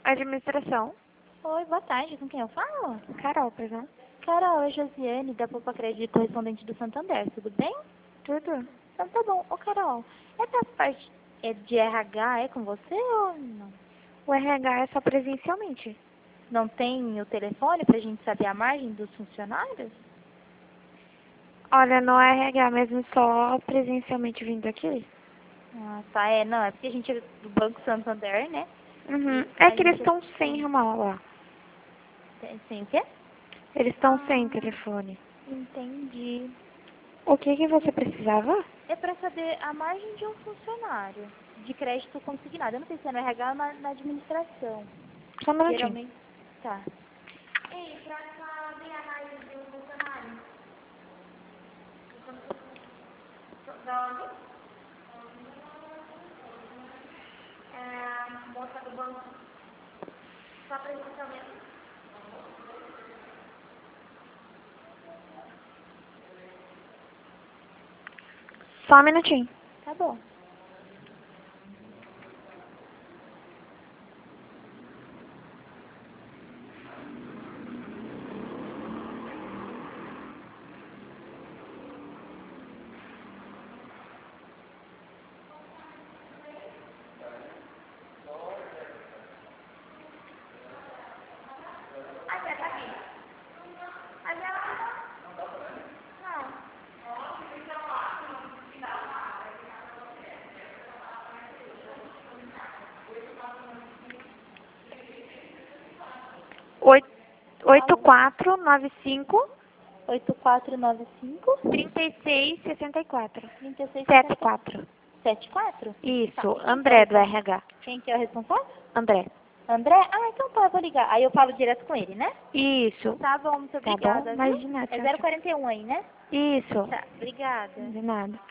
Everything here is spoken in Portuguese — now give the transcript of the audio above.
Administração. Oi, boa tarde. Com quem eu falo? Carol, perdão. Carol, é Josiane, da Poupa Crédito Correspondente do Santander. Tudo bem? Tudo. Então tá bom. Ô, Carol, essa parte de RH é com você ou não? O RH é só presencialmente. Não tem o telefone pra gente saber a margem dos funcionários? Olha, no RH mesmo, só presencialmente vindo aqui. Ah, tá. É, não, é porque a gente é do Banco Santander, né? Uhum. E É a que eles gente estão sem ramal lá. Tem o quê? Eles estão sem Ah, telefone. entendi. O que que você precisava? É pra saber a margem de um funcionário de crédito consignado. Eu não sei se é no RH ou na administração. Só um minutinho. Geralmente, tá. Ei, pra saber a margem de um funcionário. Da onde? É, moça do banco. Só presencialmente. Só um minutinho. Tá bom. Aqui, tá aqui. Aqui ela não. 8495 8495 3664. 3664 74. 74? Tá. Isso, E André do RH. quem que é o responsável? André. André? Ah, então tá, eu vou ligar. Aí eu falo direto com ele, né? Isso. Tá bom, muito Tá bom? obrigada, viu? Imagina, É tchau, tchau. 041 aí, né? Isso. Tá, obrigada. De nada.